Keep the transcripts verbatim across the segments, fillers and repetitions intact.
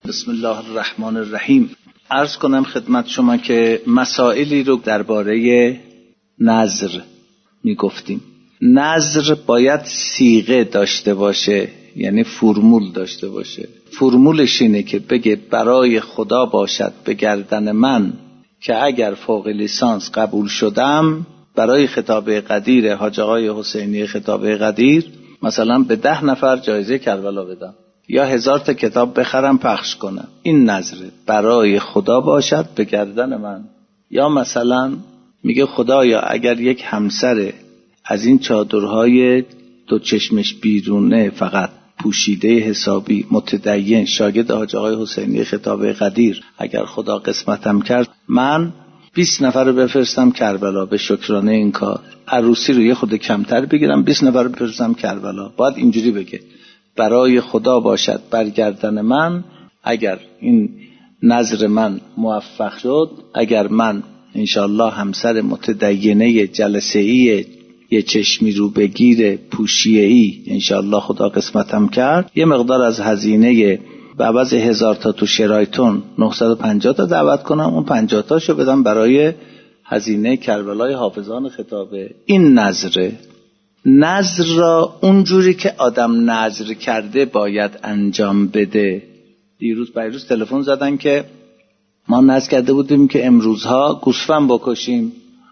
بسم الله الرحمن الرحیم. عرض کنم خدمت شما که مسائلی رو درباره نذر می گفتیم. نذر باید صیغه داشته باشه، یعنی فرمول داشته باشه. فرمولش اینه که بگه برای خدا باشد به گردن من که اگر فوق لیسانس قبول شدم برای خطاب قدیر حاج آقای حسینی خطاب قدیر مثلا به ده نفر جایزه کربلا بدم یا هزار تا کتاب بخرم پخش کنم. این نذره، برای خدا باشد به گردن من. یا مثلا میگه خدایا اگر یک همسر از این چادرهای دو چشمش بیرونه فقط پوشیده حسابی متدین شاگرد حاج آقای حسینی خطاب قدیر اگر خدا قسمتم کرد من بیست نفر رو بفرستم کربلا به شکرانه این کار. عروسی رو یه خود کمتر بگیرم بیست نفر رو بفرستم کربلا. باید اینجوری بگه برای خدا باشد برگردن من اگر این نظر من موفق شد، اگر من انشالله همسر متدینه جلسه‌ای یه چشمی رو بگیر پوشیه‌ای انشالله خدا قسمتم کرد، یه مقدار از هزینه به عوض هزار تا تو شرایطون نهصد و پنجاه تا دعوت کنم، اون پنجاه تاشو بدم برای هزینه کربلای حافظان خطابه. این نظره. نذر را اونجوری که آدم نذر کرده باید انجام بده. دیروز پیروز تلفن زدن که ما نذر کرده بودیم که امروزها گوسفند بکشیم،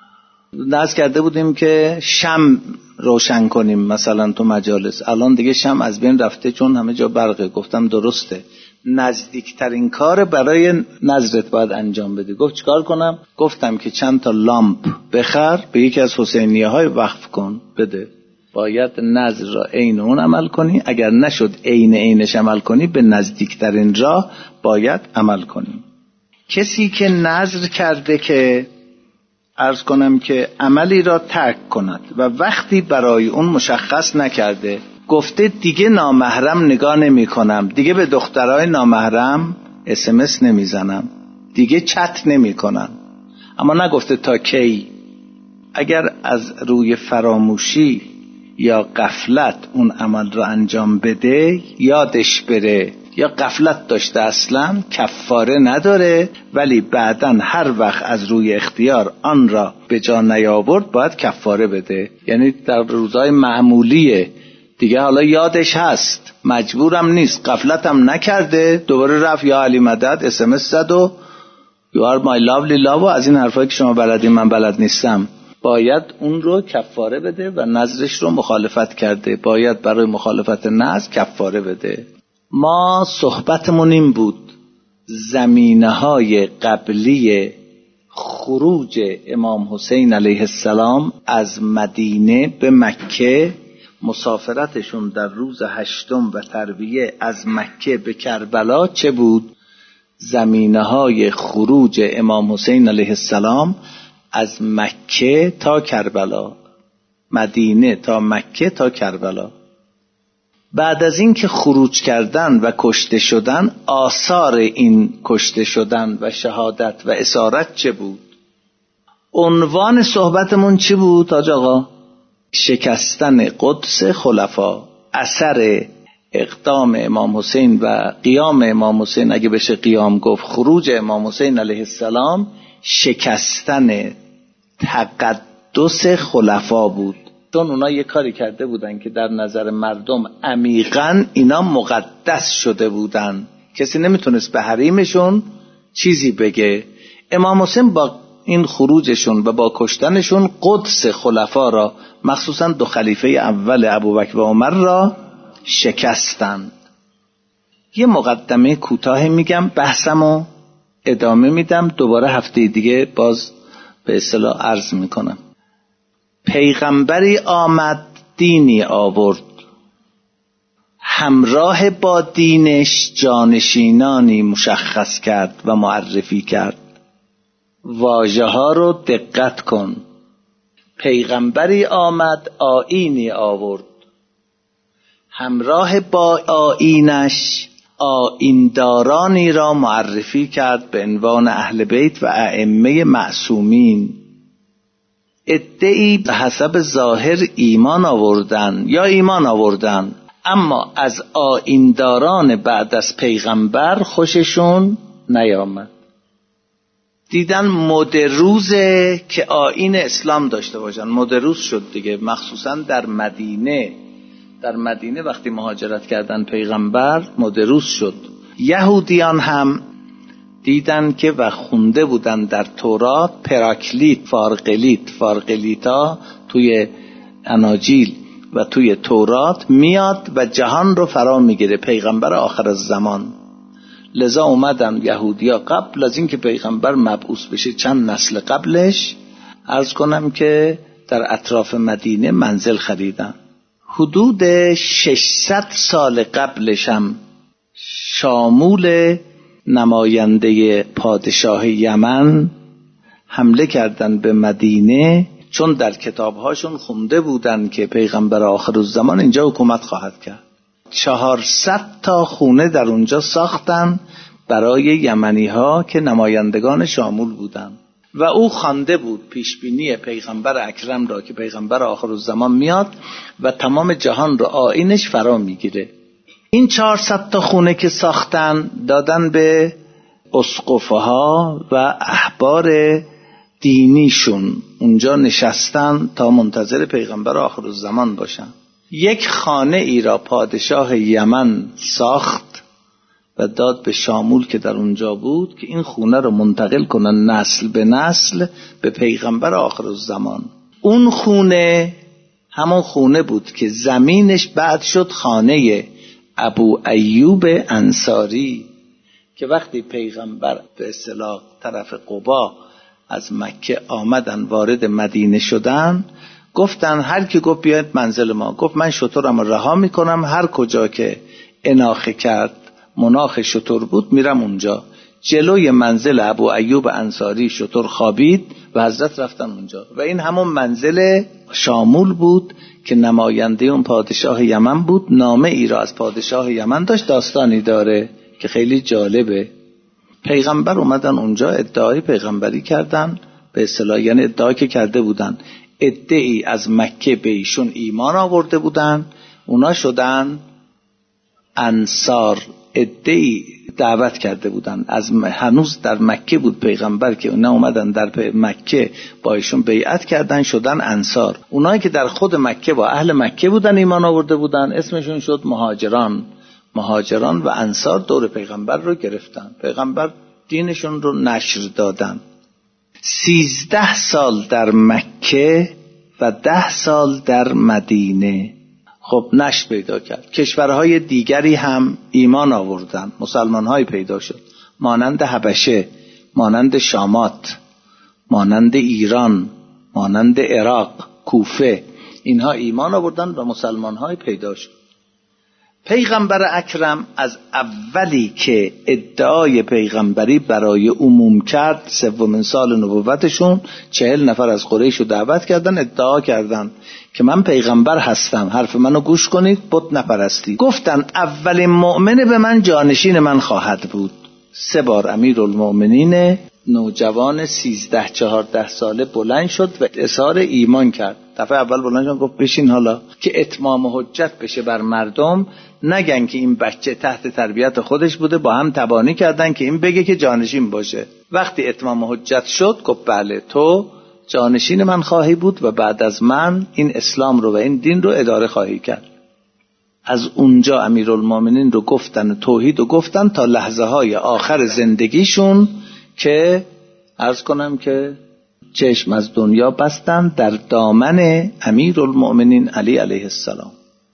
نذر کرده بودیم که شمع روشن کنیم مثلا تو مجالس، الان دیگه شمع از بین رفته چون همه جا برقه. گفتم درسته، نزدیکترین کار برای نذرت باید انجام بده. گفت چیکار کنم؟ گفتم که چند تا لامپ بخر به یکی از حسینیه های وقف کن بده. باید نذر را عین اون عمل کنی، اگر نشد عین عینش عمل کنی به نزدیکترین راه باید عمل کنی. کسی که نذر کرده که عرض کنم که عملی را ترک کند و وقتی برای اون مشخص نکرده، گفته دیگه نامحرم نگاه نمی کنم، دیگه به دخترای نامحرم اس ام اس نمی زنم، دیگه چت نمی کنم، اما نگفته تا کی. اگر از روی فراموشی یا غفلت اون عمل را انجام بده، یادش بره یا غفلت داشته اصلا کفاره نداره، ولی بعدن هر وقت از روی اختیار آن را به جا نیاورد باید کفاره بده. یعنی در روزهای معمولیه دیگه، حالا یادش هست مجبورم نیست، غفلتم نکرده، دوباره رفت یا علی مدد اس ام اس زد و you are my lovely love و از این حرفایی که شما بلدین من بلد نیستم. باید اون رو کفاره بده و نذرش رو مخالفت کرده، باید برای مخالفت نذر کفاره بده. ما صحبتمون این بود زمینه های قبلی خروج امام حسین علیه السلام از مدینه به مکه، مسافرتشون در روز هشتم و ترویه از مکه به کربلا چه بود؟ زمینه های خروج امام حسین علیه السلام از مکه تا کربلا، مدینه تا مکه تا کربلا. بعد از این که خروج کردن و کشته شدن، آثار این کشته شدن و شهادت و اسارت چه بود؟ عنوان صحبتمون چی بود حاج آقا؟ شکستن قدس خلفا، اثر اقدام امام حسین و قیام امام حسین، اگه بشه قیام گفت، خروج امام حسین علیه السلام شکستن تقدس خلفا بود. چون اونا یه کاری کرده بودن که در نظر مردم عمیقاً اینا مقدس شده بودن، کسی نمیتونست به حریمشون چیزی بگه. امام حسین با این خروجشون و با کشتنشون قدس خلفا را، مخصوصاً دو خلیفه اول ابوبکر و عمر را شکستند. یه مقدمه کوتاه میگم، بحثمو ادامه میدم، دوباره هفته دیگه باز به اصطلاح عرض میکنم. پیغمبری آمد دینی آورد، همراه با دینش جانشینانی مشخص کرد و معرفی کرد. واژه ها رو دقت کن. پیغمبری آمد آیینی آورد، همراه با آیینش آییندارانی را معرفی کرد به عنوان اهل بیت و ائمه معصومین. ادعی به حسب ظاهر ایمان آوردن یا ایمان آوردن، اما از آیینداران بعد از پیغمبر خوششون نیامد. دیدن مد روزه که آیین اسلام داشته باشن. مد روز شد دیگه، مخصوصا در مدینه. در مدینه وقتی مهاجرت کردن پیغمبر مد روز شد. یهودیان هم دیدن که و خونده بودن در تورات پراکلیت، فارقلیت، فارقلیتا توی اناجیل و توی تورات میاد و جهان رو فرا میگیره، پیغمبر آخر الزمان. لذا اومدن یهودیا قبل از این که پیغمبر مبعوث بشه چند نسل قبلش، عرض کنم که در اطراف مدینه منزل خریدن. حدود ششصد سال قبلش هم شامول نماینده پادشاه یمن حمله کردن به مدینه، چون در کتابهاشون خونده بودن که پیغمبر آخر الزمان اینجا حکومت خواهد کرد. چهارصد تا خونه در اونجا ساختن برای یمنی ها که نمایندگان شامول بودن و او خوانده بود پیشبینی پیغمبر اکرم را که پیغمبر آخر الزمان میاد و تمام جهان را آیینش فرا میگیره. این چهارصد تا خونه که ساختن دادن به اسقفها و احبار دینیشون، اونجا نشستن تا منتظر پیغمبر آخر الزمان باشن. یک خانه ای را پادشاه یمن ساخت و داد به شامول که در اونجا بود که این خونه رو منتقل کنن نسل به نسل به پیغمبر آخر الزمان. اون خونه همون خونه بود که زمینش بعد شد خانه ابو ایوب انصاری که وقتی پیغمبر به اصطلاح طرف قبا از مکه آمدن وارد مدینه شدن، گفتن هر کی گفت بیاید منزل ما، گفت من شترم رها میکنم، هر کجا که اناخه کرد مناخ شتر بود میرم اونجا. جلوی منزل ابو ایوب انصاری شتر خوابید و حضرت رفتن اونجا و این همون منزل شامول بود که نماینده اون پادشاه یمن بود. نامه ای را از پادشاه یمن داشت، داستانی داره که خیلی جالبه. پیغمبر اومدن اونجا ادعای پیغمبری کردن، به اصطلاح یعنی ادعایی که کرده بودن. ادعی از مکه به ایشون ایمان آورده بودن، اونا شدن انصار. ادعی دعوت کرده بودن، از هنوز در مکه بود پیغمبر که اونا اومدن در مکه با ایشون بیعت کردن شدن انصار. اونایی که در خود مکه با اهل مکه بودن ایمان آورده بودن اسمشون شد مهاجران. مهاجران و انصار دور پیغمبر رو گرفتن، پیغمبر دینشون رو نشر دادن. سیزده سال در مکه و ده سال در مدینه خب نشر پیدا کرد. کشورهای دیگری هم ایمان آوردن، مسلمانهای پیدا شد، مانند حبشه، مانند شامات، مانند ایران، مانند عراق، کوفه. اینها ایمان آوردن و مسلمانهای پیدا شد. پیغمبر اکرم از اولی که ادعای پیغمبری برای عموم کرد، سومین سال نبوتشون، چهل نفر از قریش رو دعوت کردن، ادعا کردن که من پیغمبر هستم، حرف منو گوش کنید، بت نپرستی. گفتن اولین مؤمن به من جانشین من خواهد بود. سه بار امیرالمؤمنین نوجوان سیزده چهارده ساله بلند شد و اظهار ایمان کرد. دفعه اول بلند شد گفت بشین حالا که اتمام حجت بشه بر مردم، نگن که این بچه تحت تربیت خودش بوده، با هم تبانی کردن که این بگه که جانشین باشه. وقتی اتمام حجت شد گفت بله تو جانشین من خواهی بود و بعد از من این اسلام رو و این دین رو اداره خواهی کرد. از اونجا امیرالمومنین رو گفتن توحید رو گفتن تا لحظه های آخر زندگیشون که عرض کنم که چشم از دنیا بستن در دامن امیرالمومنین علی علیه السلام.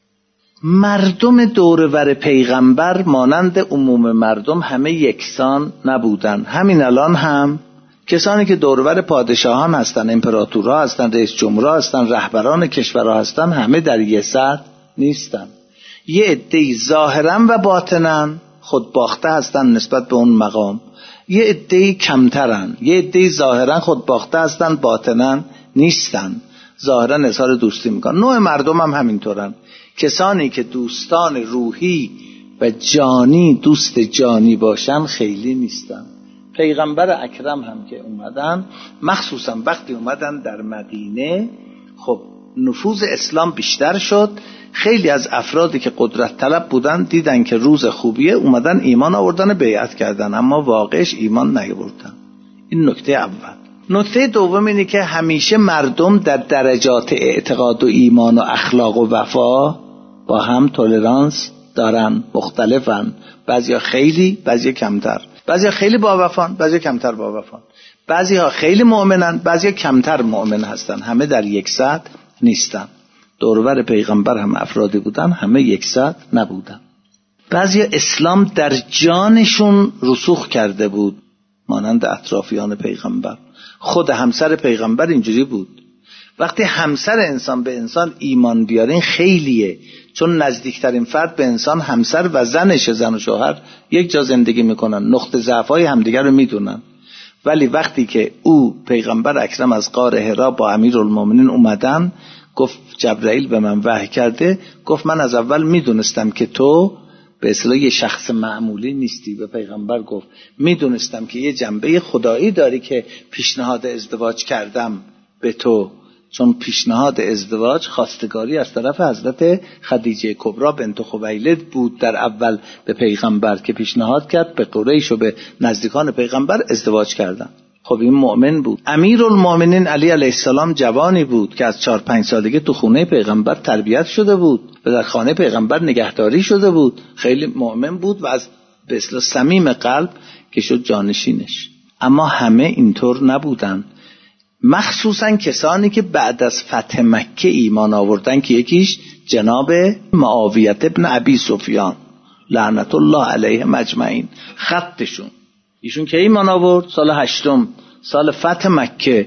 مردم دورور پیغمبر مانند عموم مردم همه یکسان نبودن. همین الان هم کسانی که دورور پادشاهان هستن، امپراتورها هستن، رئیس جمهورها هستن، رهبران کشورها هستن، همه در یه سطح نیستن. یه عده‌ای ظاهرا و باطنا خودباخته هستن نسبت به اون مقام، یه عده‌ای کمترن، یه عده‌ای ظاهرا خودباخته هستن باطنا نیستن، ظاهرا اظهار دوستی میکنن. نوع مردم هم همینطورن. کسانی که دوستان روحی و جانی، دوست جانی باشن خیلی نیستن. پیغمبر اکرم هم که اومدن، مخصوصا وقتی اومدن در مدینه، خب نفوذ اسلام بیشتر شد. خیلی از افرادی که قدرت طلب بودن دیدن که روز خوبیه، اومدن ایمان آوردن، بیعت کردن، اما واقعش ایمان نیاوردن. این نکته اول. نکته دوم اینه که همیشه مردم در درجات اعتقاد و ایمان و اخلاق و وفا با هم تولرانس دارن، مختلفن، بعضیا خیلی، بعضیا کمتر، بعضیا خیلی با وفان، بعضیا کمتر با وفان، بعضیا خیلی مؤمنن، بعضیا کمتر مؤمن هستن، همه در یک سطح نیستن. دورور پیغمبر هم افرادی بودن، همه یک سطح نبودن. بعضیا اسلام در جانشون رسوخ کرده بود، مانند اطرافیان پیغمبر. خود همسر پیغمبر اینجوری بود. وقتی همسر انسان به انسان ایمان بیارین خیلیه، چون نزدیکترین فرد به انسان همسر و زنش، زن و شوهر یک جا زندگی میکنن، نقطه ضعف‌های همدیگر رو میدونن. ولی وقتی که او پیغمبر اکرم از غار حرا با امیرالمومنین اومدن، گفت جبرائیل به من وحی کرده، گفت من از اول میدونستم که تو به اصطلاح یه شخص معمولی نیستی. به پیغمبر گفت میدونستم که یه جنبه خدایی داری که پیشنهاد ازدواج کردم به تو، چون پیشنهاد ازدواج خواستگاری از طرف حضرت خدیجه کبرا بنت خویلد بود در اول به پیغمبر، که پیشنهاد کرد به قریش و به نزدیکان پیغمبر ازدواج کردن. خب این مؤمن بود. امیرالمومنین علی علیه السلام جوانی بود که از چهار پنج سالگی تو خونه پیغمبر تربیت شده بود و در خانه پیغمبر نگهداری شده بود، خیلی مؤمن بود و از به اصطلاح صمیم قلب که شد جانشینش. اما همه اینطور نبودن، مخصوصا کسانی که بعد از فتح مکه ایمان آوردن، که یکیش جناب معاویه ابن ابی سفیان لعنت الله علیه مجمعین، خطشون ایشون که ایمان آورد سال هشتم سال فتح مکه.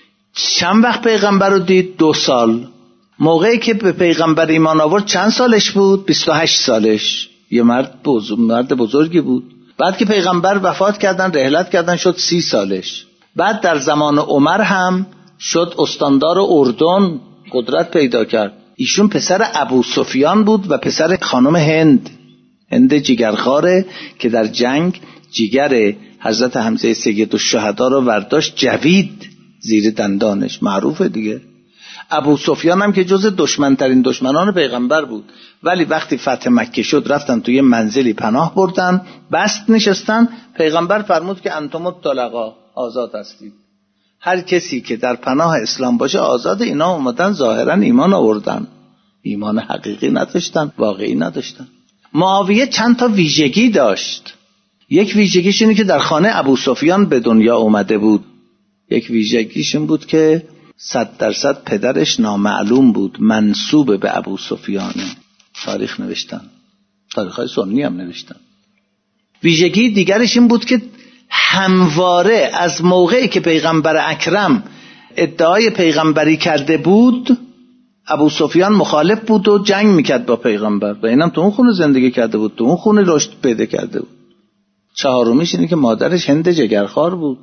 چند وقت پیغمبر رو دید؟ دو سال. موقعی که به پیغمبر ایمان آورد چند سالش بود؟ بیست و هشت سالش. یه مرد بزرگ، مرد بزرگی بود. بعد که پیغمبر وفات کردن، رحلت کردن، شد سی سالش. بعد در زمان عمر هم شد استاندار اردن، قدرت پیدا کرد. ایشون پسر ابو سفیان بود و پسر خانم هند، هند جگرخواره که در جنگ جگر حضرت حمزه سید الشهدا رو ورداشت، جوید زیر دندانش، معروفه دیگه. ابو سفیان هم که جز دشمنترین دشمنان پیغمبر بود، ولی وقتی فتح مکه شد رفتن توی منزلی پناه بردن، بست نشستن. پیغمبر فرمود که انتم الطلقا، آزاد هستید، هر کسی که در پناه اسلام باشه آزاد. اینا اومدن ظاهرا ایمان آوردن، ایمان حقیقی نداشتن، واقعی نداشتن. معاویه چند تا ویژگی داشت. یک ویژگیش اینه که در خانه ابو سفیان به دنیا اومده بود. یک ویژگیش این بود که صد درصد پدرش نامعلوم بود، منسوب به ابو سفیانه. تاریخ نوشتن، تاریخ‌های سنی هم نوشتن. ویژگی دیگرش این بود که همواره از موقعی که پیغمبر اکرم ادعای پیغمبری کرده بود، ابو سفیان مخالف بود و جنگ میکرد با پیغمبر و اینم تو اون خونه زندگی کرده بود، تو اون خونه رشد پیدا کرده بود. چهارمیش اینه که مادرش هند جگرخوار بود.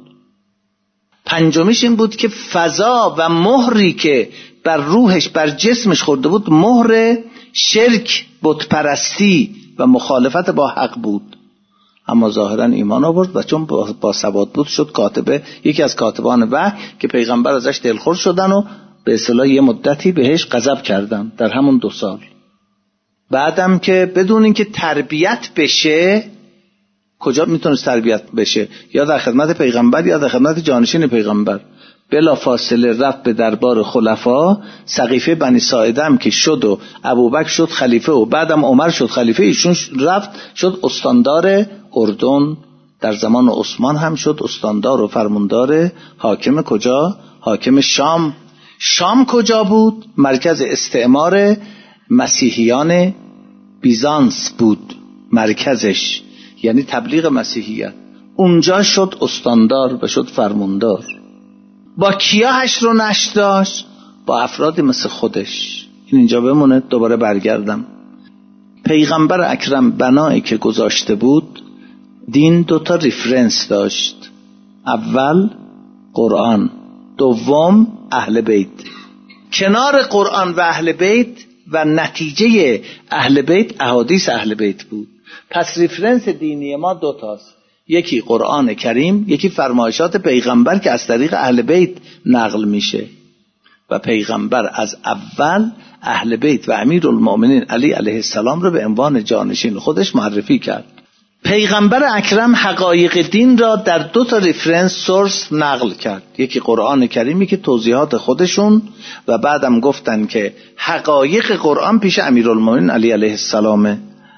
پنجمیش این بود که فضا و مهری که بر روحش، بر جسمش خورده بود، مهر شرک، بت پرستی و مخالفت با حق بود. اما ظاهرا ایمان آورد و چون با, با ثبات بود شد کاتبه، یکی از کاتبان وحی که پیغمبر ازش دلخور شدن و به اصطلاح یه مدتی بهش غضب کردن در همون دو سال. بعدم که بدون اینکه تربیت بشه، کجا میتونست تربیت بشه؟ یا در خدمت پیغمبر یا در خدمت جانشین پیغمبر. بلا فاصله رفت به دربار خلفا. سقیفه بنی ساعده هم که شد و ابوبکر شد خلیفه و بعدم عمر شد خلیفه، ایشون رفت شد استاندار اردن. در زمان عثمان هم شد استاندار و فرماندار حاکم کجا؟ حاکم شام. شام کجا بود؟ مرکز استعمار مسیحیان بیزانس بود مرکزش، یعنی تبلیغ مسیحیت. اونجا شد استاندار و شد فرماندار. با کیا حشر و نشر داشت؟ با افرادی مثل خودش. این اینجا بمونه، دوباره برگردم. پیغمبر اکرم بنایی که گذاشته بود، دین دوتا ریفرنس داشت. اول قرآن، دوم اهل بیت. کنار قرآن و اهل بیت و نتیجه اهل بیت احادیث اهل بیت بود. پس ریفرنس دینی ما دوتاست، یکی قرآن کریم، یکی فرمایشات پیغمبر که از طریق اهل بیت نقل میشه. و پیغمبر از اول اهل بیت و امیرالمؤمنین علی علیه السلام رو به عنوان جانشین خودش معرفی کرد. پیغمبر اکرم حقایق دین را در دو تا ریفرنس سورس نقل کرد، یکی قرآن کریمی که توضیحات خودشون و بعدم گفتن که حقایق قرآن پیش امیرالمؤمنین علی علیه السلامه.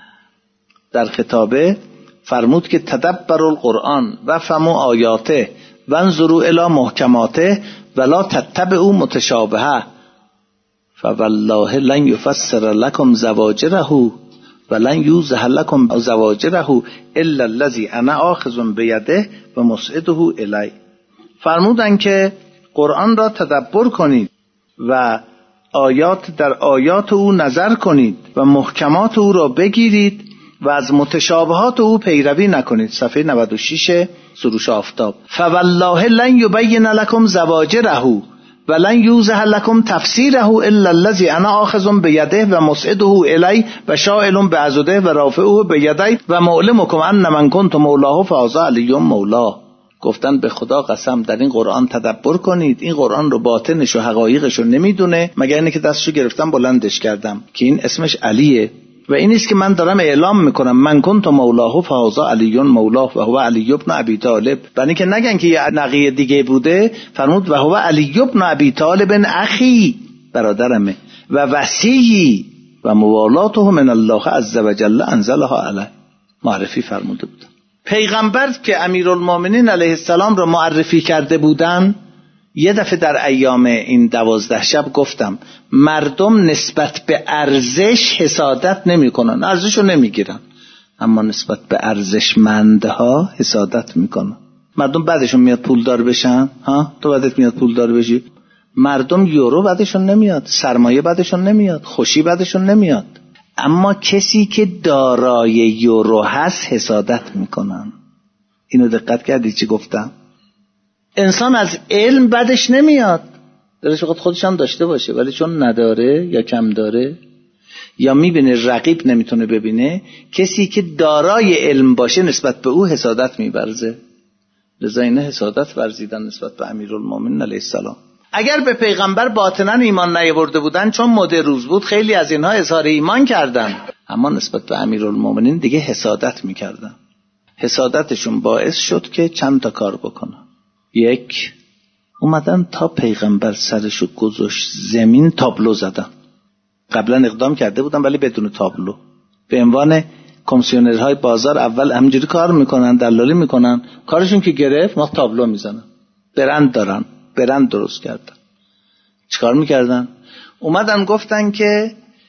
در خطابه فرمود که تدبروا القرآن و فهموا آیاته و انظروا الی محکماته ولا تتبعوا متشابهه فوالله لن یفسر لكم زواجره ولن یوضح لكم زواجره الا الذی انا آخذ بیده و مسعده الی. فرمودن که قرآن را تدبر کنید و آیات در آیات او نظر کنید و محکمات او را بگیرید و از متشابهات او پیروی نکنید. صفحه نود و شش سروش آفتاب. فوالله لن یبین لكم زواجره ولن یوضح لكم تفسیره الا الذی انا آخذ بیده و مسعده الی و شائل بعضده و رافعه بیدی و معلمکم ان من کنت مولاه فهذا علی مولاه. گفتن به خدا قسم در این قرآن تدبر کنید، این قرآن رو باطنش و حقایقش رو نمیدونه مگر اینه که دستشو گرفتم بلندش کردم که این اسمش علیه و این است که من دارم اعلام میکنم من کنت مولاه فهذا علی مولاه و هو علی ابن ابی طالب. برای که نگن که یه نقیه دیگه بوده، فرمود و هو علی ابن ابی طالب اخی، برادرمه و وصی و موالاته من الله عز وجل انزلها علیه، معرفی فرموده بود. پیغمبر که امیرالمؤمنین علیه السلام رو معرفی کرده بودن، یه دفعه در ایام این دوازده شب گفتم مردم نسبت به ارزش حسادت نمی کنن، ارزشو نمی گیرن، اما نسبت به ارزشمندها حسادت می کنن. مردم بعدشون میاد پولدار بشن، ها تو بعدت میاد پولدار بشی. مردم یورو بعدشون نمیاد، سرمایه بعدشون نمیاد، خوشی بعدشون نمیاد، اما کسی که دارای یورو هست حسادت میکنن. اینو دقت کردی چی گفتم؟ انسان از علم بدش نمیاد، دلش بخواد خودش هم داشته باشه، ولی چون نداره یا کم داره یا میبینه رقیب نمیتونه ببینه، کسی که دارای علم باشه نسبت به او حسادت می‌ورزه. لذا اینه حسادت ورزیدن نسبت به امیرالمؤمنین علیه السلام. اگر به پیغمبر باطنا ایمان نیاورده بودن، چون مد روز بود خیلی از اینها اظهار ایمان کردن، اما نسبت به امیرالمؤمنین دیگه حسادت میکردن. حسادتشون باعث شد که چند تا کار بکنن. یک، اومدن تا پیغمبر سرشو گذاشت زمین تابلو زدن. قبلا اقدام کرده بودن ولی بدون تابلو، به عنوان کمیسیونرهای بازار اول همینجوری کار میکنن، دلالی میکنن، کارشون که گرفت ما تابلو میزنن. برند دارن، برند درست کردن. چیکار میکردن؟ اومدن گفتن که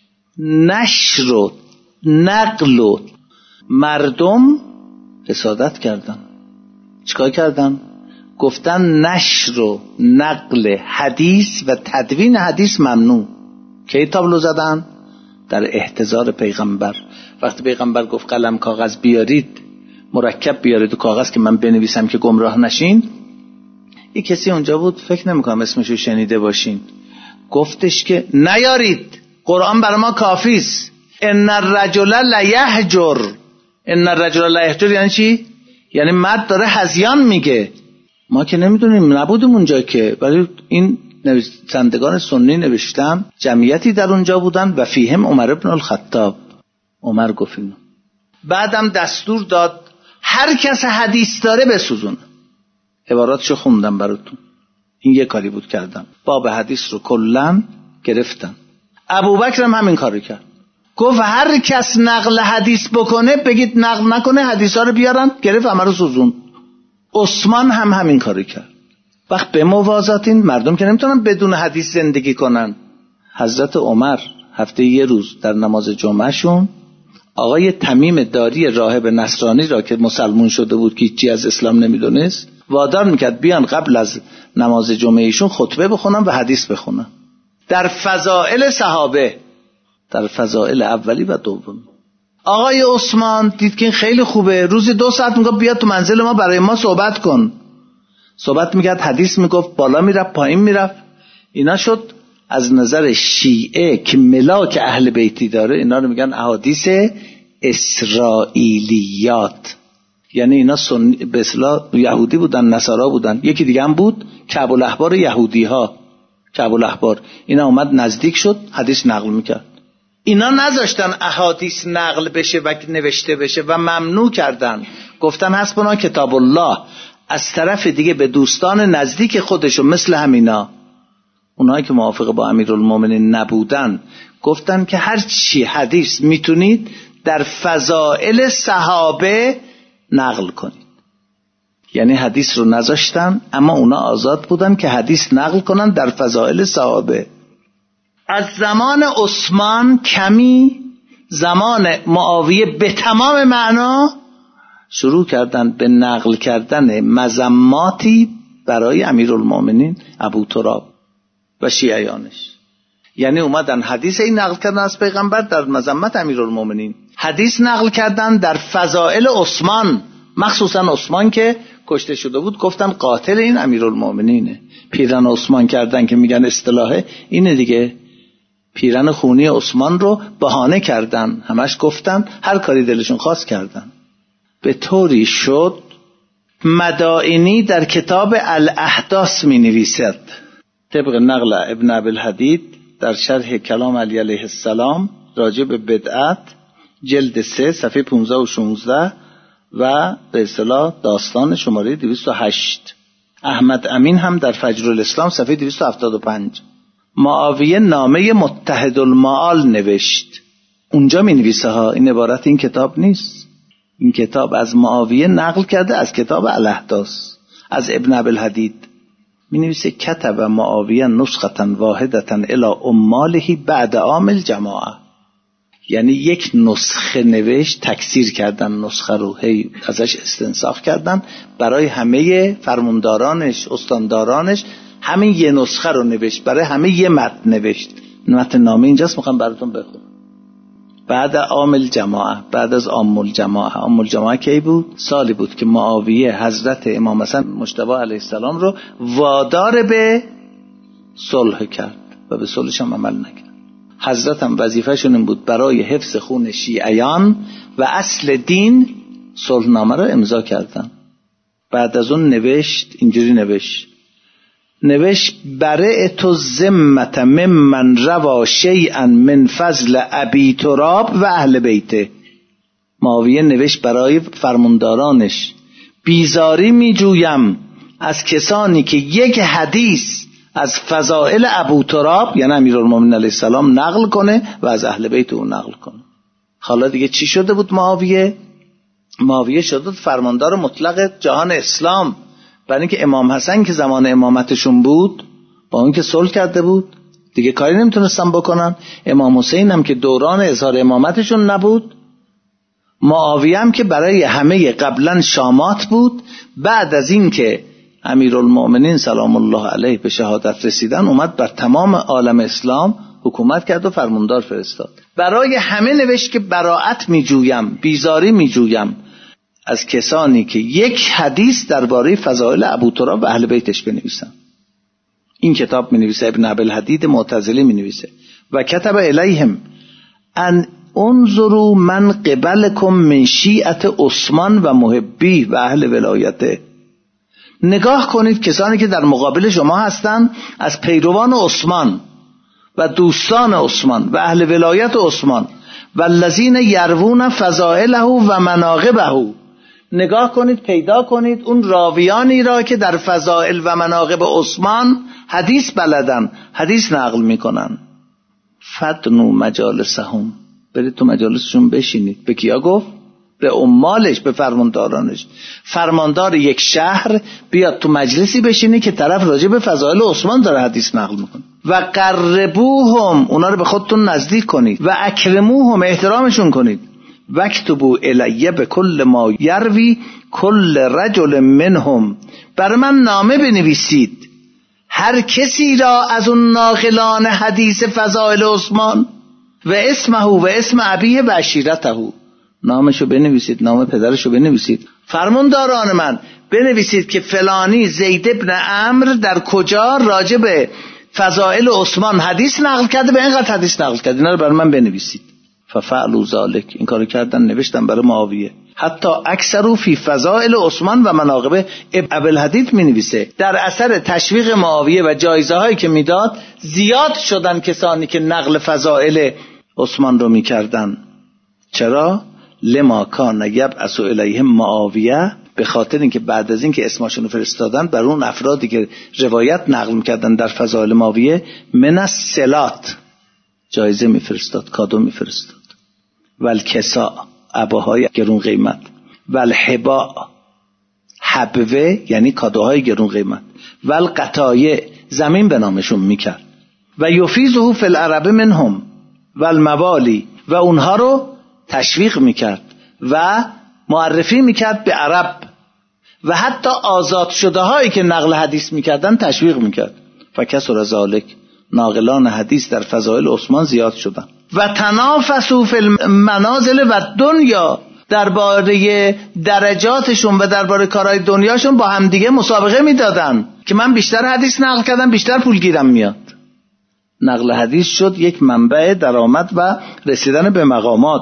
نشر و نقل و مردم حسادت کردن. چیکار کردن؟ گفتن نشر و نقل حدیث و تدوین حدیث ممنوع. کی تابلو زدن؟ در احتضار پیغمبر. وقتی پیغمبر گفت قلم کاغذ بیارید، مرکب بیارید و کاغذ که من بنویسم که گمراه نشین، یک کسی اونجا بود، فکر نمی‌کنم اسمشو شنیده باشین، گفتش که نیارید، قرآن برای ما کافی است. ان الرجل لیهجر. ان الرجل لیهجر یعنی چی؟ یعنی مرد داره هذیان میگه. ما که نمیدونیم، نبودیم اونجا که، ولی این نویسندگان سنی نوشتن جمعیتی در اونجا بودن و فیهم عمر بن الخطاب. عمر گفت اینو. بعدم دستور داد هر کس حدیث داره بسوزونه. عباراتشو خوندم براتون. این یه کاری بود کردن. باب حدیث رو کلاً گرفتن. ابوبکر هم همین کارو کرد. گفت هر کس نقل حدیث بکنه بگید نقل نکنه، حدیثا رو بیارن، گرفت همه رو سوزون. عثمان هم همین کارو کرد. وقت به موازات این مردم که نمیتونن بدون حدیث زندگی کنن. حضرت عمر هفته یه روز در نماز جمعه شون آقای تمیم داری راهب نصرانی را که مسلمون شده بود که چی از اسلام نمیدونست وادار میکرد بیان قبل از نماز جمعه ایشون خطبه بخونن و حدیث بخونن در فضائل صحابه، در فضائل اولی و دومی. آقای عثمان دید که این خیلی خوبه، روزی دو ساعت میگفت بیا تو منزل ما برای ما صحبت کن. صحبت میکرد، حدیث میگفت، بالا میرفت پایین میرفت. اینا شد از نظر شیعه که ملاک اهل بیتی داره، اینا رو میگن احادیث اسرائیلیات. یعنی اینا سنی به اصطلاح یهودی بودن، نصارا بودن. یکی دیگه هم بود کعب الاحبار یهودی ها که ابوالاحبار اینا اومد نزدیک شد حدیث نقل میکرد. اینا نذاشتن احادیث نقل بشه و نوشته بشه و ممنوع کردن، گفتن حسبنا کتاب الله. از طرف دیگه به دوستان نزدیک خودشو مثل همینا، اونایی که موافق با امیرالمومنین نبودن، گفتن که هر چی حدیث میتونید در فضائل صحابه نقل کنید. یعنی حدیث رو نذاشتن، اما اونا آزاد بودن که حدیث نقل کنن در فضائل صحابه. از زمان عثمان کمی، زمان معاویه به تمام معنا شروع کردن به نقل کردن مذماتی برای امیرالمومنین ابو تراب و شیعیانش. یعنی اومدن حدیث این نقل کردن از پیغمبر در مذمت امیرالمومنین، حدیث نقل کردن در فضائل عثمان، مخصوصا عثمان که کشته شده بود، گفتن قاتل این امیرالمومنینه. پیرن عثمان کردن که میگن اصطلاحه اینه دیگه، پیرن خونی عثمان رو بهانه کردن، همش گفتن هر کاری دلشون خواست کردن. به طوری شد مدائنی در کتاب الاحداث می نویسد، طبق نقل ابن ابوالحدید در شرح کلام علی علیه السلام راجع به بدعت، جلد سه صفحه پانزده و شانزده و به اصطلاح داستان شماره دویست و هشت. احمد امین هم در فجر الاسلام صفحه دویست و هفتاد و پنج. معاویه نامه متحد المعال نوشت، اونجا می نویسه ها، این عبارت این کتاب نیست. این کتاب از معاویه نقل کرده از کتاب الاحداث از ابن ابوالحدید. می نویسه کتب معاویه نسخة واحدة الی عماله بعد عام الجماعه. یعنی یک نسخه نوشت، تکثیر کردن نسخه رو، هی ازش استنساخ کردن، برای همه فرماندارانش، استاندارانش همین یه نسخه رو نوشت، برای همه یه متن نوشت. متن نامه اینجاست، میخوام براتون بخونم. بعد عام الجماعه، بعد از عام الجماعه. عام الجماعه کی بود؟ سالی بود که معاویه حضرت امام حسن مجتبی علیه السلام رو وادار به صلح کرد و به صلحش هم عمل نکرد. حضرت هم وظیفه‌شون این بود برای حفظ خون شیعیان و اصل دین صلحنامه رو امضا کردن. بعد از اون نوشت، اینجوری نوشت نوشت برئت الذمة ممن روا شیئا من فضل ابی تراب و اهل بیته. معاویه نوشت برای فرماندارانش، بیزاری می جویم از کسانی که یک حدیث از فضائل ابو تراب یعنی امیرالمومنین علیه السلام نقل کنه و از اهل بیت او نقل کنه. حالا دیگه چی شده بود معاویه؟ معاویه شده فرماندار مطلق جهان اسلام، برای اینکه امام حسن که زمان امامتشون بود با اون که صلح کرده بود دیگه کاری نمیتونستن بکنن. امام حسین هم که دوران اظهار امامتشون نبود. معاویه هم که برای همه قبلا شامات بود، بعد از این که امیرالمومنین سلام الله علیه به شهادت رسیدن اومد بر تمام عالم اسلام حکومت کرد و فرماندار فرستاد. برای همه نوشت که براءت میجویم، بیزاری میجویم از کسانی که یک حدیث درباره فضائل ابو تراب و اهل بیتش بنویسن. این کتاب می نویسه ابن ابوالحدید معتزلی می نویسه و کتب الیهم ان انظروا من قبلکم من شیعت عثمان و محبی و اهل ولایته. نگاه کنید کسانی که در مقابل شما هستند از پیروان عثمان و دوستان عثمان و اهل ولایت عثمان و الذین یروون فضائله و مناقبه. نگاه کنید، پیدا کنید اون راویانی را که در فضائل و مناقب عثمان حدیث بلدن، حدیث نقل میکنن. فدنو مجالسهم، برید تو مجالسشون بشینید. به کیا گفت؟ به عمالش، به فرماندارانش. فرماندار یک شهر بیاد تو مجلسی بشینی که طرف راجع به فضائل عثمان داره حدیث نقل میکنه. و قربوهم، اونا رو به خودتون نزدیک کنید. و اکرموهم، احترامشون کنید. وکتبو الیه به کل ما یروی کل رجل منهم، بر من نامه بنویسید هر کسی را از اون ناقلان حدیث فضائل عثمان و اسمه و اسم ابیه و عشیرته، نامشو بنویسید، نام پدرشو بنویسید. فرمانداران من بنویسید که فلانی زید ابن عمرو در کجا راجع به فضائل عثمان حدیث نقل کرده، به اینقدر حدیث نقل کرده، اینا رو برای من بنویسید. ففعلوا ذلک، این کارو کردن، نوشتن برای معاویه. حتی اکثرو فی فضائل عثمان و مناقب ابوالحدید می نویسه در اثر تشویق معاویه و جایزه هایی که میداد زیاد شدن کسانی که نقل فضائل عثمان رو میکردن. چرا؟ لما کان یبعث الیهم معاویه، به خاطر اینکه بعد از اینکه اسمشون رو فرستادن بر اون افرادی که روایت نقل میکردن در فضائل معاویه من الصلات جایزه میفرستاد، کادو میفرستاد، والکساء عباهای گرون قیمت، والحباء حبوه یعنی کادوهای گرون قیمت، والقطایع زمین به نامشون میکرد، و یفیزه فی العرب منهم والموالی و اونها رو تشویق میکرد و معرفی میکرد به عرب و حتی آزاد شده هایی که نقل حدیث میکردن تشویق میکرد. فکسر ذالک، ناقلان حدیث در فضائل عثمان زیاد شدن. و تنافسوا فی المنازل و دنیا، درباره درجاتشون و درباره کارهای دنیاشون با همدیگه مسابقه میدادن که من بیشتر حدیث نقل کردم بیشتر پول گیرم میاد. نقل حدیث شد یک منبع درآمد و رسیدن به مقامات.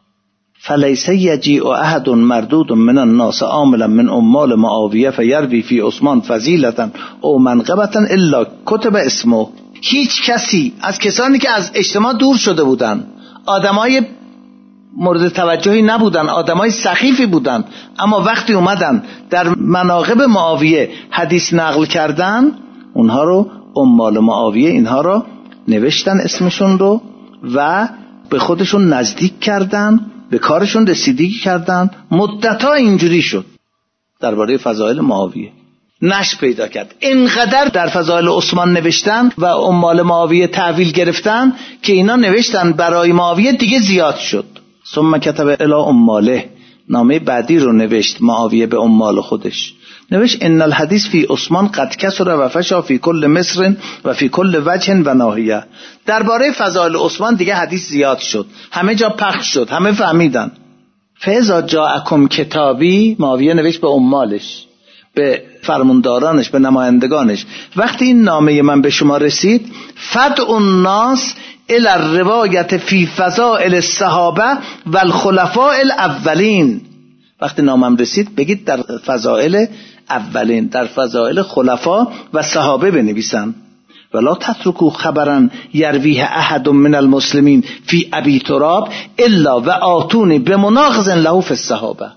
فلیس یجیء احد مردود من الناس عاملا من عمال معاویه فیروی فی عثمان فضیلتا او منقبتا الا کتب اسمه. هیچ کسی از کسانی که از اجتماع دور شده بودن، آدمای مورد توجهی نبودن، آدمای سخیفی بودن، اما وقتی اومدن در مناقب معاویه حدیث نقل کردن، اونها رو عمال معاویه اینها رو نوشتن اسمشون رو و به خودشون نزدیک کردن، به کارشون رسیدگی کردن. مدتها اینجوری شد درباره فضائل معاویه نشر پیدا کرد. اینقدر در فضائل عثمان نوشتن و عمال معاویه تحویل گرفتن که اینا نوشتن برای معاویه دیگه زیاد شد. ثم کتب الی عماله، نامه بعدی رو نوشت معاویه به عمال خودش، نوشت ان الحدیث فی عثمان قد کثر و فشا فی کل مصر و فی کل وجه و ناحیه. درباره فضائل عثمان دیگه حدیث زیاد شد، همه جا پخش شد، همه فهمیدن. فاذا جاءکم کتابی، معاویه نوشت به عمالش، به فرماندارانش، به نمایندگانش، وقتی این نامه من به شما رسید فدعوا الناس الی الروایت فی فضائل الصحابه و الخلفاء الاولین. وقتی نامم رسید بگید در فضائل اولین، در فضائل خلفا و صحابه بنویسن. ولا تترکوا خبرا یرویه احد من المسلمین فی ابی تراب الا و آتونی بمناقض له فی الصحابه.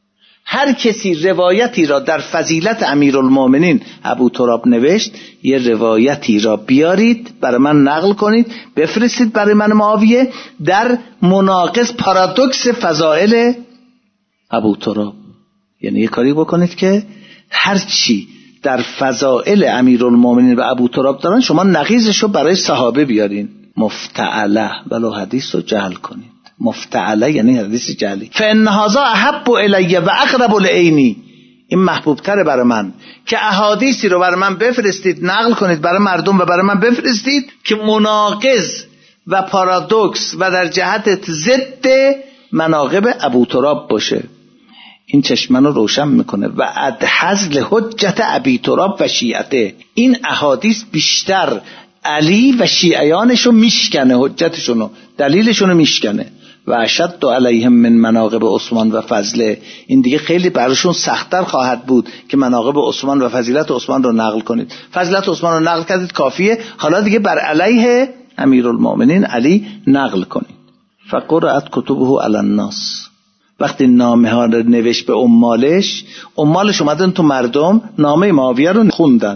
هر کسی روایتی را در فضیلت امیرالمومنین ابو تراب نوشت، یه روایتی را بیارید برای من نقل کنید بفرستید برای من معاویه در مناقض پارادوکس فضائل ابو تراب. یعنی یه کاری بکنید که هر چی در فضائل امیرالمومنین و ابو تراب دارن شما نقیضش رو برای صحابه بیارین. مفتعله، ولو حدیث رو جعل کنید. مفتعله یعنی حدیث جعلی. فان هذا احب الی و اقرب لعینی، این محبوب تره برای من که احادیثی رو برای من بفرستید نقل کنید برای مردم و برای من بفرستید که مناقض و پارادوکس و در جهت ضد مناقب ابو تراب باشه. این چشمن رو روشن میکنه. و ادحضل حجت ابی تراب و شیعته، این احادیث بیشتر علی و شیعیانشو میشکنه، حجتشونو دلیلشونو میشکنه. و اشد علیهم من مناقب عثمان و فضله، این دیگه خیلی براشون سخت‌تر خواهد بود که مناقب عثمان و فضیلت عثمان رو نقل کنید. فضیلت عثمان رو نقل کردید کافیه، حالا دیگه بر علیه امیرالمومنین علی نقل کنید. فقرأت کتبه علی الناس، وقتی نامه ها رو نوشت به عمالش، عمالش اومدن تو مردم نامه معاویه رو خوندن.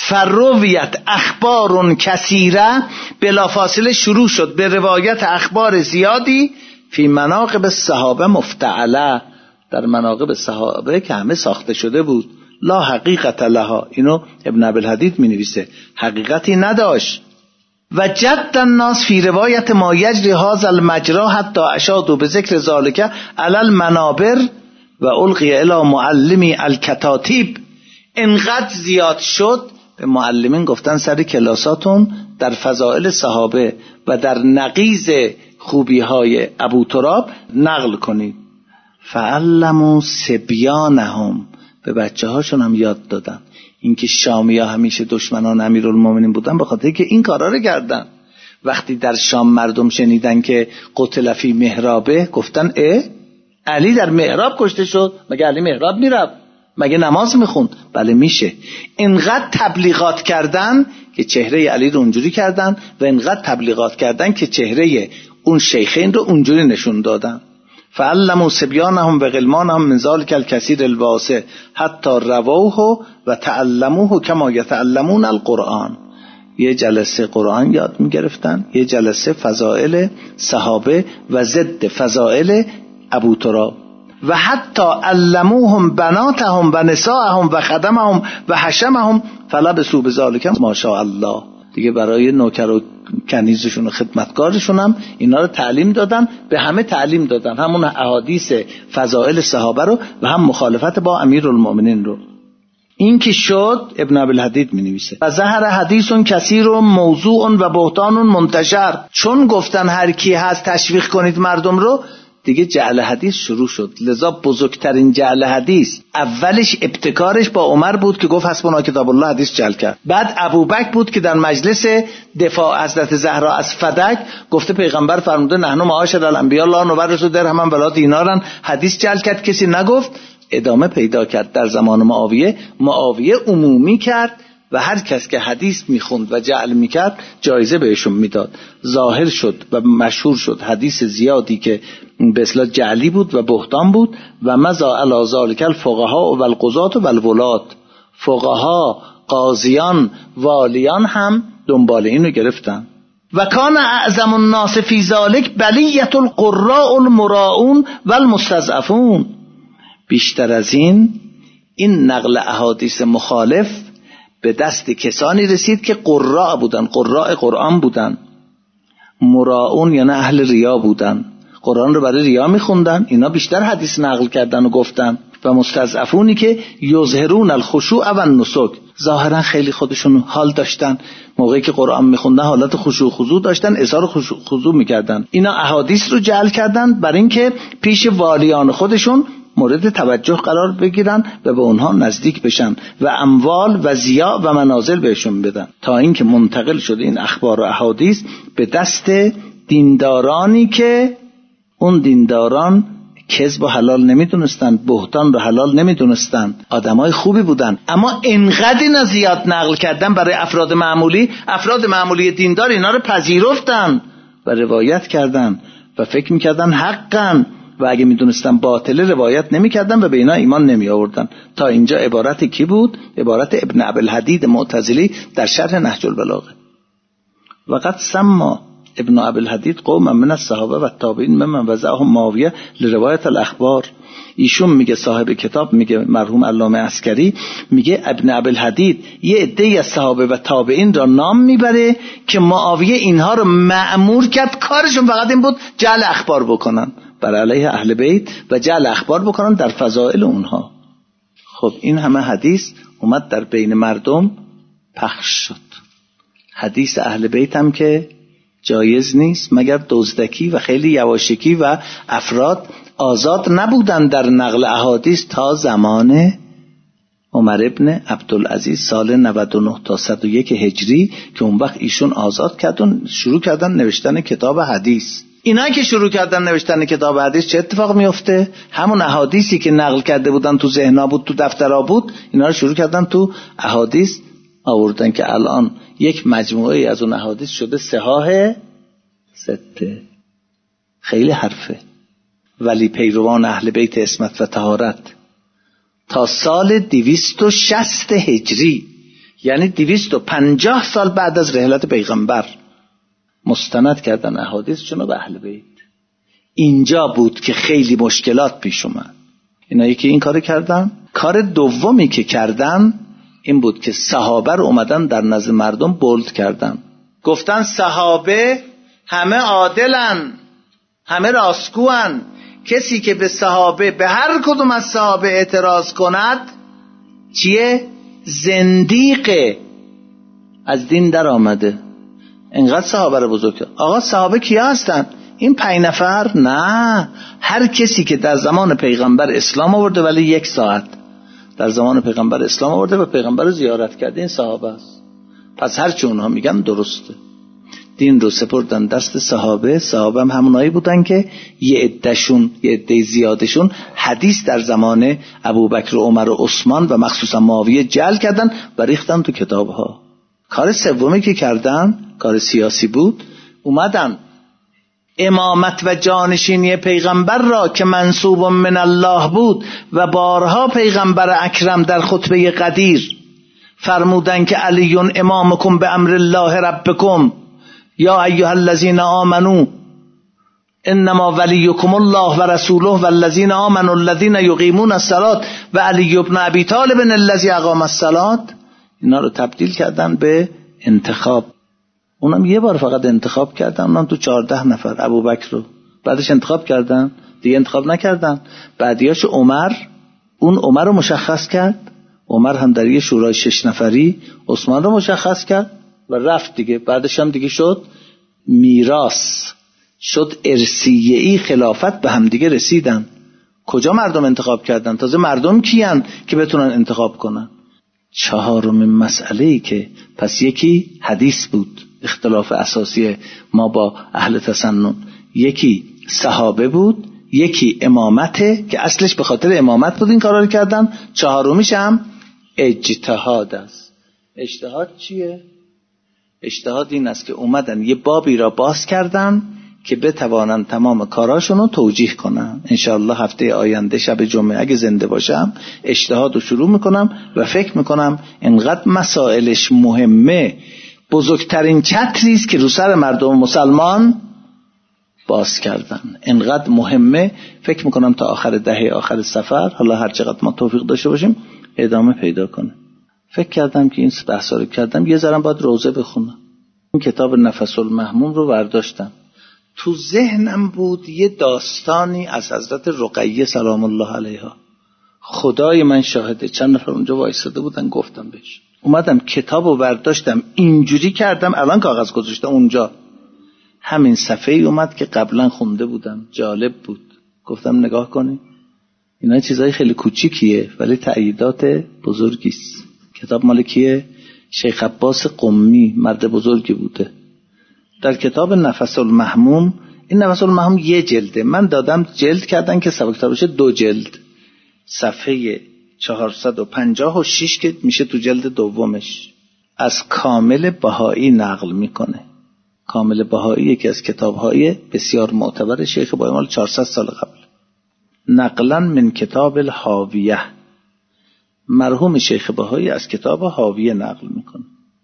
فرویت اخبار کثیره، بلافاصله شروع شد به روایت اخبار زیادی فی مناقب صحابه مفتعله، در مناقب صحابه که همه ساخته شده بود. لا حقیقت لها، اینو ابن ابوالحدید می نویسه، حقیقتی نداشت. و جد الناس فی روایت ما یجری هذا المجرا حتی اشادوا به ذکر ذالک علی المنابر و القی الی معلمی الکتاتیب. انقدر زیاد شد به معلمین گفتن سر کلاساتون در فضائل صحابه و در نقیض خوبی های ابو تراب نقل کنید. فعلموا صبیانهم، به بچه هاشون هم یاد دادن. اینکه شامی ها همیشه دشمنان امیرالمومنین بودن به خاطر که این کارا رو کردن. وقتی در شام مردم شنیدن که قتل فی محرابه گفتن اه علی در محراب کشته شد، مگه علی محراب میرفت؟ مگه نماز میخوند؟ بله میشه. اینقدر تبلیغات کردن که چهره علی رو اونجوری کردن و اینقدر تبلیغات کردن که چهره اون شیخین رو اونجوری نشون دادن. فعلموا صبیانهم و غلمانهم من ذلک الکثیر الواسع حتی رووه و تعلموه کما یتعلمون القرآن. یه جلسه قرآن یاد میگرفتن، یه جلسه فضائل صحابه و ضد فضائل ابو تراب، و حتی علموهم بناتهم و نساءهم و خدمهم و حشمهم فلبسوا بذلک ما شاء الله. دیگه برای نوکر و کنیزشون و خدمتکارشون هم اینا رو تعلیم دادن، به همه تعلیم دادن، همون احادیث فضائل صحابه رو و هم مخالفت با امیرالمومنین رو. این که شد ابن ابوالحدید می نویسه و ظهر حدیث کثیر موضوع و بهتان منتشر. چون گفتن هر کی هست تشویق کنید مردم رو، دیگه جعل حدیث شروع شد. لذا بزرگترین جعل حدیث اولش ابتکارش با عمر بود که گفت حسبنا کتاب الله حدیث جعل کرد. بعد ابوبکر بود که در مجلس دفاع حضرت زهرا از فدک گفته پیغمبر فرموده نحن معاشر الانبیاء لا نورث درهما ولا دینارا، حدیث جعل کرد، کسی نگفت. ادامه پیدا کرد در زمان معاویه. معاویه عمومی کرد و هر کس که حدیث میخوند و جعل میکرد جایزه بهشون میداد. ظاهر شد و مشهور شد حدیث زیادی که به اصطلاح جعلی بود و بهتان بود. و مزا علی ذلک الفقهاء و القضاة و الولاة، فقها، قاضیان، والیان هم دنبال اینو گرفتن. و کان اعظم الناس فی ذلک بلیة القراء المراؤون و المستضعفون. بیشتر از این این نقل احادیث مخالف به دست کسانی رسید که قراء بودن، قراء قرآن بودن. مراؤون یعنی اهل ریا بودن، قرآن رو برای ریا میخوندن، اینا بیشتر حدیث نقل کردن و گفتن. و مستضعفونی که یظهرون الخشوع و النسک، ظاهرا خیلی خودشون حال داشتن، موقعی که قرآن میخوندن حالت خشوع و خضوع داشتن، اظهار خشوع و خضوع میکردن. اینا احادیث رو جعل کردن برای اینکه پیش والیان خودشون مورد توجه قرار بگیرن و به اونها نزدیک بشن و اموال و ضیاع و منازل بهشون بدن، تا اینکه منتقل شده این اخبار و احادیث به دست دیندارانی که اون دینداران کذب و حلال نمیدونستن، بهتان رو حلال نمیدونستن، آدمای خوبی بودن. اما انقدر اینا زیاد نقل کردن برای افراد معمولی، افراد معمولی دیندار اینا رو پذیرفتن و روایت کردن و فکر میکردن حقن، و اگه میدونستن باطله روایت نمیکردن و به اینا ایمان نمی آوردن. تا اینجا عبارت کی بود؟ عبارت ابن ابوالحدید معتزلی در شرح نهج البلاغه. وقد سما ابن ابوالحدید قوم من الصحابه و التابعین ممن وضعهم معاویه لروایت الاخبار. ایشون میگه، صاحب کتاب میگه، مرحوم علامه عسکری میگه ابن ابوالحدید یه عده‌ای از صحابه و تابعین را نام میبره که معاویه اینها رو مأمور کرد کارشون فقط این بود جعل اخبار بکنن بر علیه اهل بیت و جعل اخبار بکنن در فضائل اونها. خب این همه حدیث اومد در بین مردم پخش شد. حدیث اهل بیت هم که جایز نیست مگر دزدکی و خیلی یواشکی و افراد آزاد نبودن در نقل احادیث تا زمان عمر ابن عبدالعزیز سال نود و نه تا صد و یک هجری که اون وقت ایشون آزاد کردن، شروع کردن نوشتن کتاب حدیث. اینا که شروع کردن نوشتن کتاب حدیث چه اتفاق میفته؟ همون احادیثی که نقل کرده بودن تو ذهن‌ها بود، تو دفترها بود، اینا رو شروع کردن تو احادیث آوردن که الان یک مجموعه از اون احادیث شده صحاح سته. خیلی حرفه. ولی پیروان اهل بیت عصمت و طهارت تا سال دویست و شصت هجری، یعنی دویست و پنجاه سال بعد از رحلت پیغمبر، مستند کردن احادیثشون رو به اهل بیت. اینجا بود که خیلی مشکلات پیش اومد. اینا یکی این کار کردن. کار دومی که کردن این بود که صحابه رو اومدن در نزد مردم بولد کردن، گفتن صحابه همه عادلن، همه راستگوان، کسی که به صحابه، به هر کدوم از صحابه اعتراض کند چیه؟ زندیقه، از دین در آمده. اینقدر صحابه رو بزرگ کرد. آقا صحابه کیا هستن؟ این پنج نفر؟ نه، هر کسی که در زمان پیغمبر اسلام آورده ولی یک ساعت در زمان پیغمبر اسلام آورده و پیغمبر رو زیارت کرده، این صحابه است. پس هر چه اونها میگن درسته. دین رو سپردن دست صحابه. صحابه هم همونایی بودن که یه عدهشون یه عده زیادشون حدیث در زمان ابوبکر و عمر و عثمان و مخصوصا معاویه جعل کردن و ریختن تو کتابها. کار سومی که کردن کار سیاسی بود. اومدن امامت و جانشینی پیغمبر را که منصوب من الله بود و بارها پیغمبر اکرم در خطبه قدیر فرمودن که علی امامکم به امر الله ربکم یا ایها الذین آمنوا انما ولیکم الله و رسوله و الذین آمنوا الذین یقیمون الصلاة و علی ابن ابی طالب الذی اقام الصلاة. اینا رو تبدیل کردن به انتخاب. اونم یه بار فقط انتخاب کردن، اونم تو چهارده نفر. ابوبکر رو بعدش انتخاب کردن، دیگه انتخاب نکردن. بعدیاش عمر، اون عمر رو مشخص کرد، عمر هم در یه شورای شش نفری عثمان رو مشخص کرد و رفت دیگه. بعدش هم دیگه شد میراث، شد ارثیه‌ای خلافت، به هم دیگه رسیدن. کجا مردم انتخاب کردن؟ تازه مردم کیان که بتونن انتخاب کنن؟ چهارمین مسئله‌ای که پس یکی حدیث بود، اختلاف اساسی ما با اهل تسنن، یکی صحابه بود، یکی امامته که اصلش به خاطر امامت بود این کارا رو کردن، چهارمیش هم اجتهاد است. اجتهاد چیه؟ اجتهاد این است که اومدن یه بابی را باز کردن که بتوانن تمام کاراشون رو توجیه کنن. انشاءالله هفته آینده شب جمعه اگه زنده باشم اجتهاد رو شروع میکنم و فکر میکنم انقدر مسائلش مهمه، بزرگترین چتریست که رو سر مردم مسلمان باز کردن، انقدر مهمه. فکر میکنم تا آخر دهه آخر سفر، حالا هر چقدر ما توفیق داشته باشیم، ادامه پیدا کنه. فکر کردم که این بحثا رو کردم یه ذره باید روزه بخونم. این کتاب نفس المهموم رو برداشتم، تو ذهنم بود یه داستانی از حضرت رقیه سلام الله علیها. خدای من شاهده، چند نفر اونجا وایساده بودن، گفتم بهش. اومدم کتابو برداشتم، اینجوری کردم، الان کاغذ گذاشتم اونجا، همین صفحه‌ای اومد که قبلا خونده بودم، جالب بود. گفتم نگاه کنی، اینا چیزای خیلی کوچیکیه ولی تأییدات بزرگی است. کتاب مال کیه؟ شیخ عباس قمی، مرد بزرگی بوده. در کتاب نفس المهموم، این نفس المهموم یه جلده، من دادم جلد کردن که سبک‌تر بشه، دو جلد، صفحه چهارصد و پنجاه و شش که میشه تو جلد دومش. از کامل بهایی نقل میکنه. کامل بهایی یکی از کتاب‌های بسیار معتبر شیخ بهایی، مال چهارصد سال قبل. نقلا من کتاب الحاویه، مرحوم شیخ بهایی از کتاب حاویه نقل میکنه.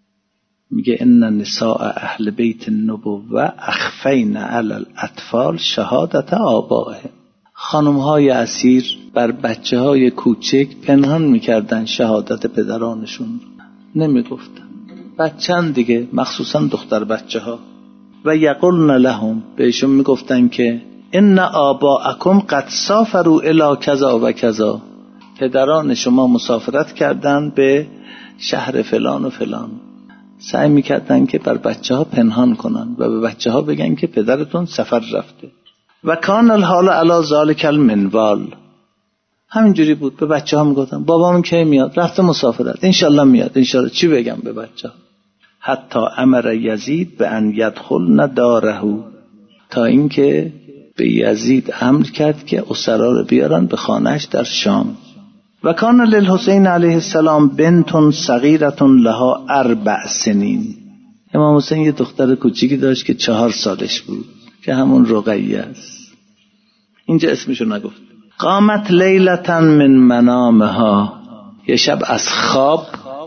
میگه ان نساء اهل بیت النبوه اخفین علی الاطفال شهادت آبائهم. خانم‌های اسیر بر بچه‌های کوچک پنهان میکردن شهادت پدرانشون، نمیگفتن. بچه‌ن دیگه، مخصوصا دختر بچه‌ها. و یقولن لهم، بهشون میگفتن که ان آباءکم قد سافروا الی کذا و کذا، پدران شما مسافرت کردن به شهر فلان و فلان. سعی میکردن که بر بچه ها پنهان کنن و به بچه ها بگن که پدرتون سفر رفته. و کان الحال علی ذالک المنوال، همینجوری بود. به بچه ها میگفتن بابام کی میاد، رفته مسافرت، انشالله میاد، انشالله. چی بگم به بچه ها؟ حتی امر یزید به ان یدخلن داره، تا اینکه به یزید امر کرد که اسرا رو بیارن به خانهش در شام. و کان للحسین علیه السلام بنت صغیرة لها اربع سنین، امام حسین یه دختر کوچیکی داشت که چهار سالش بود که همون رقیه است. اینجا اسمشو نگفت. قامت لیلة من منامها، یه شب از خواب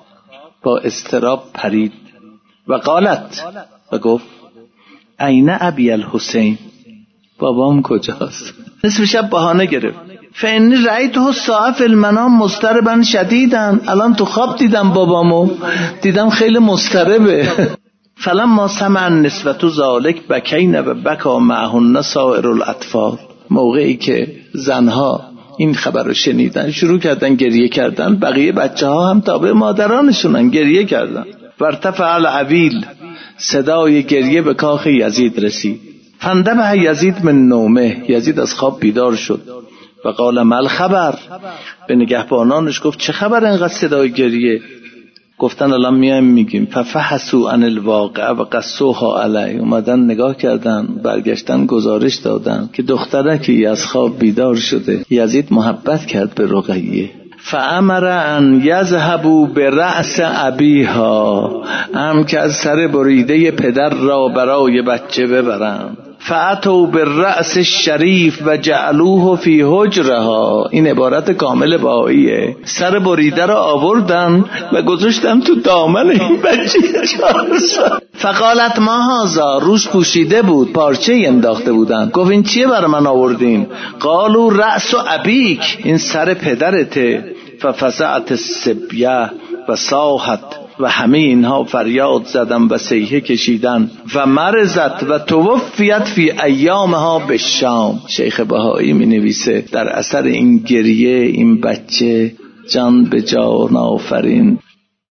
با اضطراب پرید و قالت، و گفت این ابی الحسین، بابام کجاست؟ نصف شب بهانه گرفت. فانی رأیته الساعة فی المنام مضطربا شدیدا، الان تو خواب دیدم بابامو، دیدم خیلی مضطربه. فلما سمع النسوة ذلک بکین و بکا معهن سائر الاطفال، موقعی که زنها این خبر رو شنیدن شروع کردن گریه کردن، بقیه بچه ها هم تابع مادرانشونن، گریه کردن. ورتفع العویل، صدای گریه به کاخ یزید رسید. فانتبه یزید من نومه، یزید از خواب بیدار شد و قال مل خبر، به نگهبانانش گفت چه خبر اینقدر صدای گریه؟ گفتن الان میایم میگیم. ففحصوا عن الواقع و قصوها علی، اومدن نگاه کردن، برگشتن گزارش دادن که دخترکی از خواب بیدار شده. یزید محبت کرد به رقیه. فامر ان یذهبوا برأس ابیها، هم که از سر بریده پدر را برای بچه ببرند. فاتوا بالرأس الشریف و جعلوه فی حجرها، این عبارت کامل بهاییه. سر بریده را آوردن و گذاشتن تو دامن این بچه چهار سال. فقالت ما هذا، روش پوشیده بود، پارچه انداخته بودن. گفت این چیه برای من آوردین؟ قالوا رأس ابیک، این سر پدرته. ففزعت الصبیه و صاحت، و همه اینها فریاد زدن و صیحه کشیدن. و مرزت و توفیت فی ایامها بالشام. شیخ بهایی می نویسه در اثر این گریه این بچه جان به جان آفرین